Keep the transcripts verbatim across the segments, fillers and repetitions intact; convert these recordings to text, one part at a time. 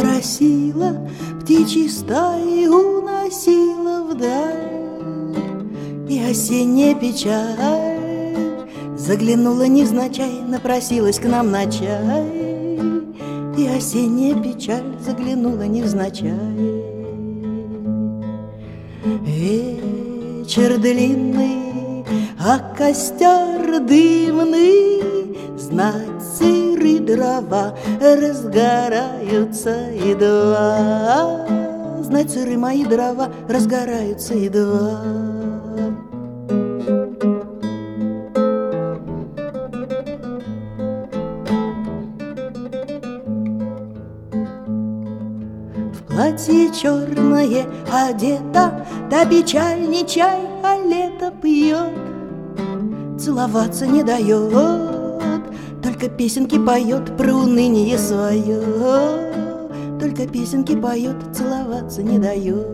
Моросила, птичьи стаи уносила вдаль, и осенняя печаль заглянула невзначай, напросилась к нам на чай. И осенняя печаль заглянула невзначай. Вечер длинный, а костер дымный, знать, сыры дрова разгораются едва. Знать, сыры мои дрова разгораются едва. Платье черное одета, да печаль не чай, а лето пьет. Целоваться не дает, только песенки поет про уныние свое. Только песенки поет, целоваться не дает.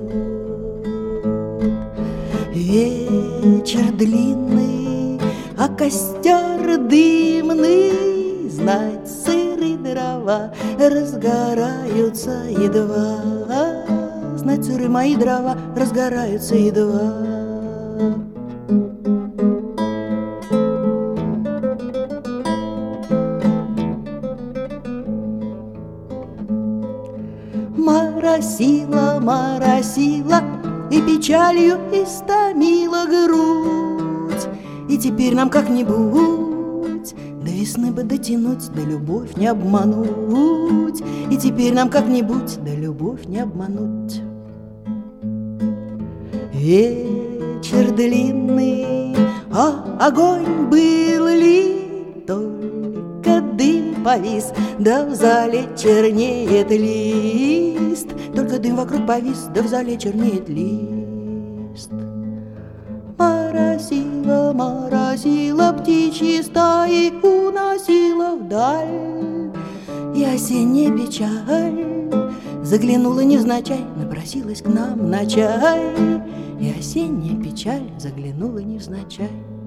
Вечер длинный, а костер дымный, знать, сыры дрова разгораются едва. Знать, сыры мои дрова разгораются едва. Моросила, моросила, и печалью истомила грудь. И теперь нам как-нибудь до весны бы дотянуть, да любовь не обмануть. И теперь нам как-нибудь да любовь не обмануть. Вечер длинный, а огонь был ли? Только дым повис, да в зале чернеет лист. Только дым вокруг повис, да в зале чернеет лист. Моросила, моросила, птичьи стаи уносила вдаль, и осенняя печаль заглянула невзначай, напросилась к нам на чай. И осенняя печаль заглянула невзначай.